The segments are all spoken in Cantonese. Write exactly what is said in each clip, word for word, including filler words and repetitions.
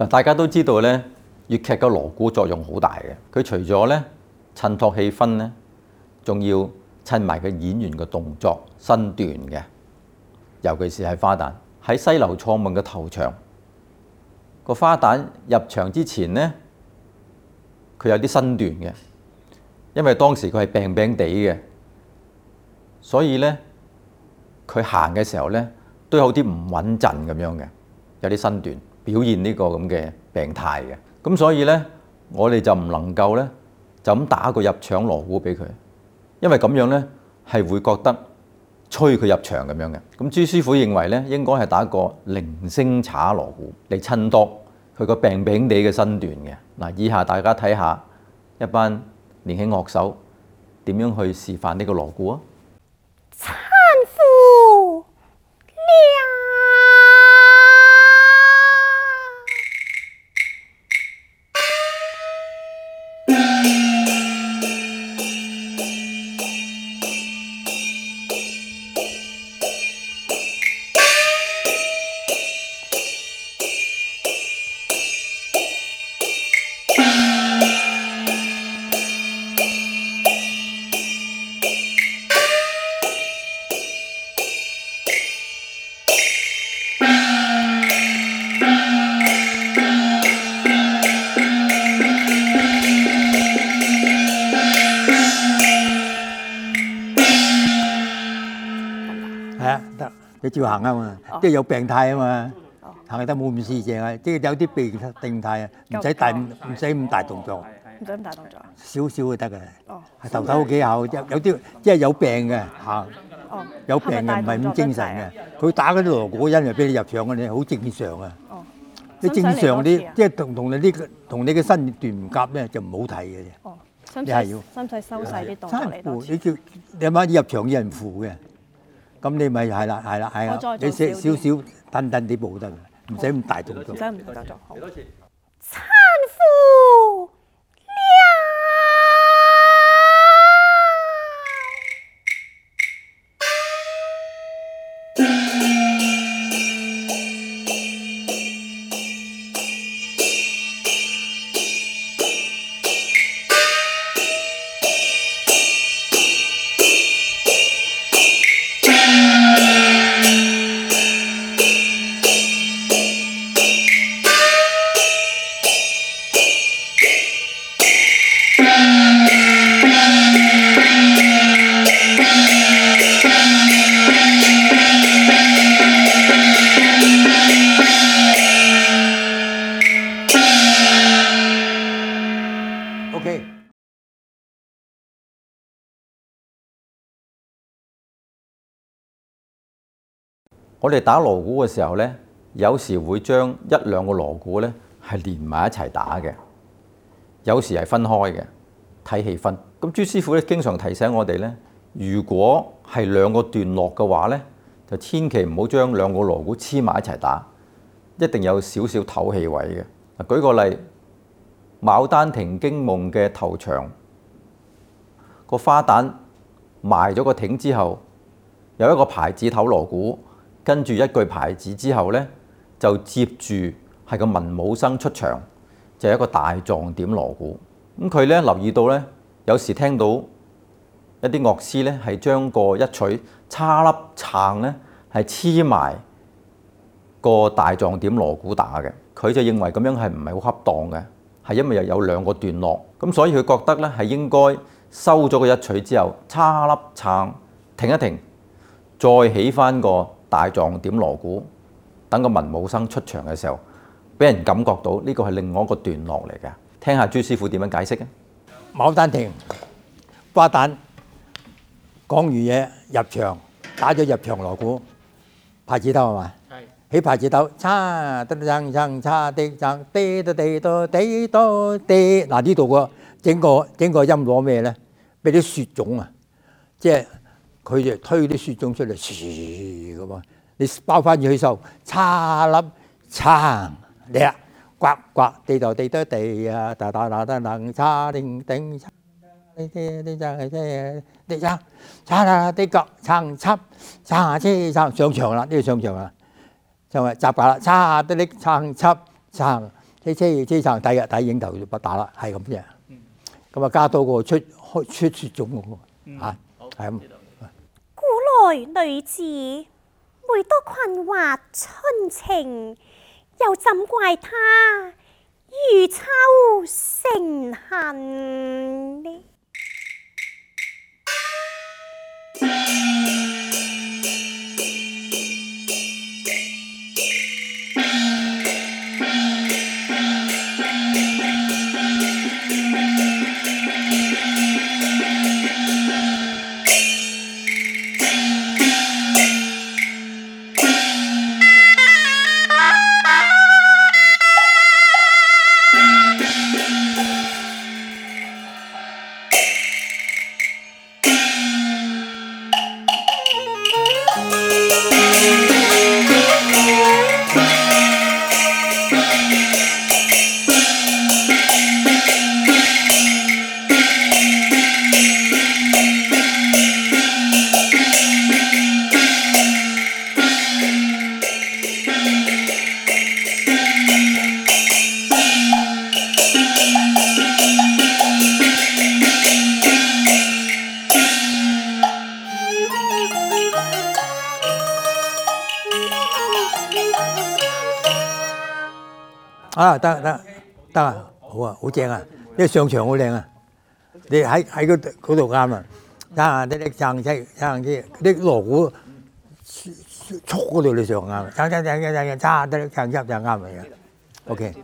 嗱，大家都知道咧，粵劇嘅鑼鼓作用好大嘅。佢除咗咧襯托氣氛咧，仲要襯埋個演員嘅動作身段嘅。尤其是係花旦喺西流錯夢嘅頭場，個花旦入場之前咧，佢有啲身段嘅，因為當時佢係病病地嘅，所以咧佢行嘅時候咧都有啲唔穩陣咁樣嘅，有啲身段。表現呢個咁嘅病態嘅，咁所以咧，我哋就唔能夠咧就咁打個入場鑼鼓俾佢，因為咁樣咧係會覺得催佢入場咁樣嘅。咁朱師傅認為咧，應該係打個零聲叉鑼鼓嚟襯托佢個病病地嘅身段嘅。嗱，以下大家睇下一班年輕樂手點樣去示範呢個鑼鼓啊！ 參夫了。 係啊，得你照行啊嘛，即係有病態啊嘛，行得冇咁四正啊，即係有啲病病態啊，唔使大唔使咁大動作， 唔使咁大動作， 少少就得嘅。 哦， 頭手幾下，有有啲即係有病嘅行， 哦， 有病嘅唔係咁精神嘅。佢打嗰啲鑼鼓因為俾你入場嗰啲好正常啊。 哦， 你正常嗰啲即係同同你呢個同你嘅身段唔夾咧，就唔好睇嘅啫。 哦，使唔使你係要使唔使收細啲動作嚟多次？ 你叫你阿媽入場有人扶嘅，咁你咪係啦係啦係啦，你少少少褪褪啲步得嘅，唔使咁大動作。 唔使咁大動作。好。參夫了。 OK。 我哋打鑼鼓嘅時候咧，有時會將一兩個鑼鼓咧係連埋一齊打嘅，有時係分開嘅，睇氣氛。咁朱師傅咧經常提醒我哋咧，如果係兩個段落嘅話咧，就千祈唔好將兩個鑼鼓黐埋一齊打，一定有少少唞氣位嘅。嗱，舉個例，《牡丹亭驚夢》嘅頭場，個花旦埋咗個挺之後，有一個牌子唞鑼鼓。跟住一句牌子之後咧，就接住係個文武生出場，就係一個大狀點鑼鼓。咁佢咧留意到咧，有時聽到一啲樂師咧係將個一錘叉粒撐咧係黐埋個大狀點鑼鼓打嘅。佢就認為咁樣係唔係好恰當嘅，係因為又有兩個段落，咁所以佢覺得咧係應該收咗個一錘之後，叉粒撐停一停，再起翻個大狀點鑼鼓，等個文武生出場嘅時候，俾人感覺到呢個係另外一個段落嚟嘅。聽下朱師傅點樣解釋啊！ 牡丹亭花旦講完嘢入場，打咗入場鑼鼓，拍子頭係嘛？係。起拍子頭，叉得撐撐叉的撐，地到地到地到地。嗱呢度個整個整個音攞咩咧？俾啲雪種啊，即係。佢就推啲雪種出嚟，唰咁啊！你包翻住佢手，叉粒撐嚟啊！刮刮地頭地得地啊！打打打得能叉定定叉，呢啲呢就係即係啲叉叉啦啲腳撐插叉車撐上場啦！呢個上場啊，就係集架啦！叉得力撐插撐車車車撐底嘅底影頭不打啦，係咁啫。咁啊加多個出開出雪種嗰個嚇，係咁。 古來女子每多困惑春情，又怎怪他如秋成恨呢？ 啊，得得得啊，好啊，好正啊！呢個上場好靚啊！你喺喺嗰嗰度啱啊！睇下啲啲撐車撐啲啲鑼鼓速嗰度你上啱，撐撐撐撐撐撐得撐一就啱嚟嘅。OK。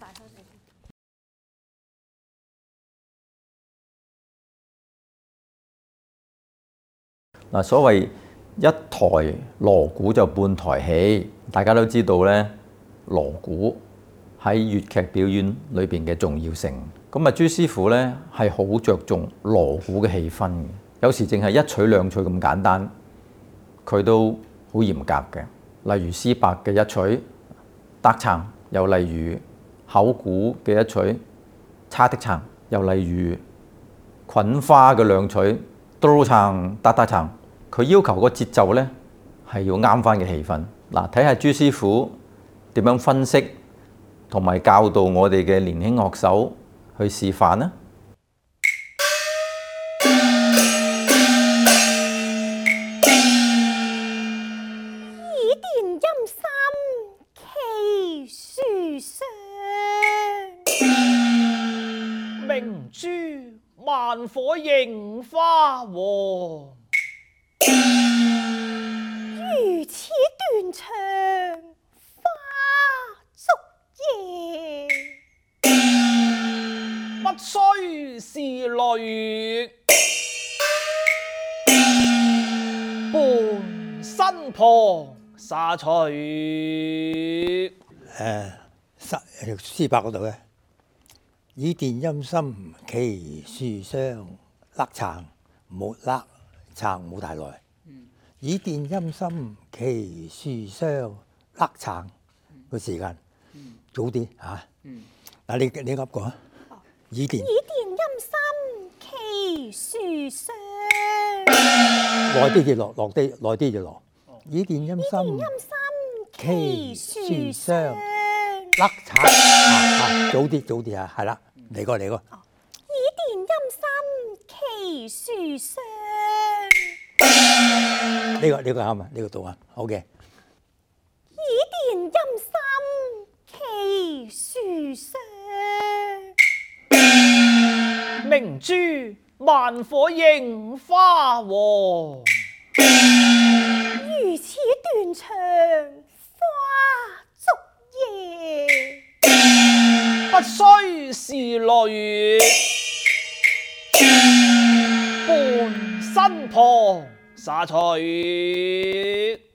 嗱，所謂一台鑼鼓就半台戲，大家都知道咧，鑼鼓喺粵劇表演裏邊嘅重要性。咁啊，朱師傅咧係好着重鑼鼓嘅氣氛嘅，有時淨係一錘兩錘咁簡單，佢都好嚴格嘅。例如施伯嘅一錘得撐，又例如口鼓嘅一錘差的撐，又例如菌花嘅兩錘都撐得得撐。佢要求個節奏咧係要啱翻嘅氣氛。嗱，睇下朱師傅點樣分析同埋教導我哋嘅年輕樂手去示範啦。 以電音心奇樹上， 明珠萬火映花王。 如此斷腸花燭夜， 不須是淚，伴身旁沙隨。 誒，施施伯嗰度咧，以電音心奇樹霜，甩撐唔好甩撐唔好太耐。以電音心奇樹霜，甩撐個時間早啲嚇。嗱，你你噏過啊？以電以電音心奇樹上， 耐啲就落，落啲耐啲就落。以電音電心音心奇樹上， 甩撐啊啊！早啲早啲啊，係啦，嚟過嚟過。 以電音心奇樹上。 呢個呢個啱啊，呢個到啊，好嘅。 以電音心奇樹上， 明珠萬火映花王。 如此斷腸花燭夜， 不須是淚，伴身旁沙隨。